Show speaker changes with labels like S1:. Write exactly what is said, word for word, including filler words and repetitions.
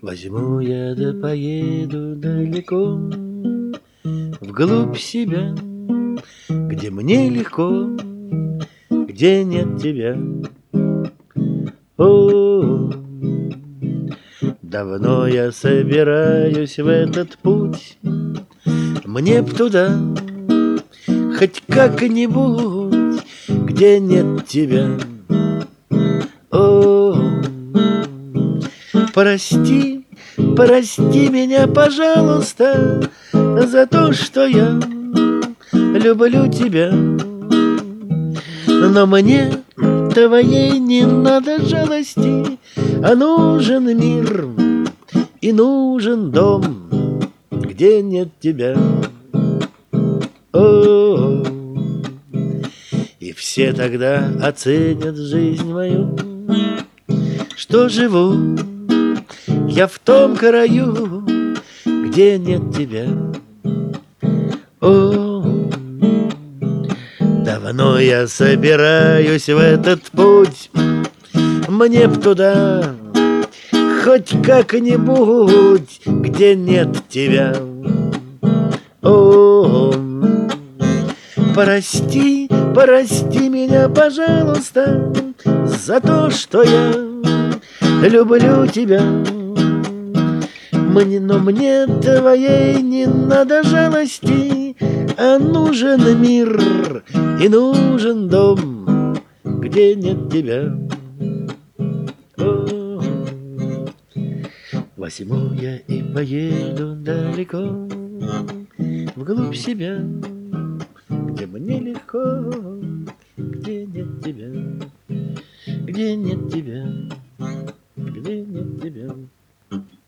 S1: Возьму я да поеду далеко, вглубь себя, где мне легко, где нет тебя. О, давно я собираюсь в этот путь, мне б туда, хоть как-нибудь, где нет тебя. О, прости, прости меня, пожалуйста, за то, что я люблю тебя. Но мне твоей не надо жалости, а нужен мир и нужен дом, где нет тебя. О, и все тогда оценят жизнь мою, что живу я в том краю, где нет тебя. О, давно я собираюсь в этот путь, мне б туда, хоть как-нибудь, где нет тебя. О, прости, прости меня, пожалуйста, за то, что я люблю тебя. Мне, но мне твоей не надо жалости, а нужен мир и нужен дом, где нет тебя. О, возьму я и поеду далеко, вглубь себя, где мне легко, где нет тебя, где нет тебя, где нет тебя.